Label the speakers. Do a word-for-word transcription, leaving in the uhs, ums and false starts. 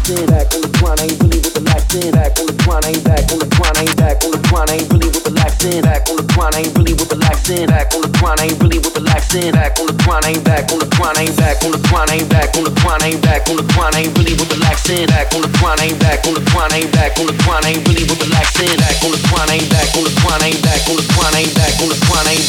Speaker 1: relaxing, back on the grind, ain't really with the laxing, back on the grind, ain't back on the grind, ain't back on the grind, ain't really with the laxing, back on the grind, ain't really with the laxing, back on the grind, ain't really with the laxing, back on the grind, ain't back on the grind, ain't back on the grind, ain't back on the grind, ain't back on the grind, ain't really with the laxing, back on the grind, ain't back on the grind, ain't back on the grind, ain't really with the laxing, back on the grind, ain't back on the grind, ain't back on the grind, ain't back on the grind, ain't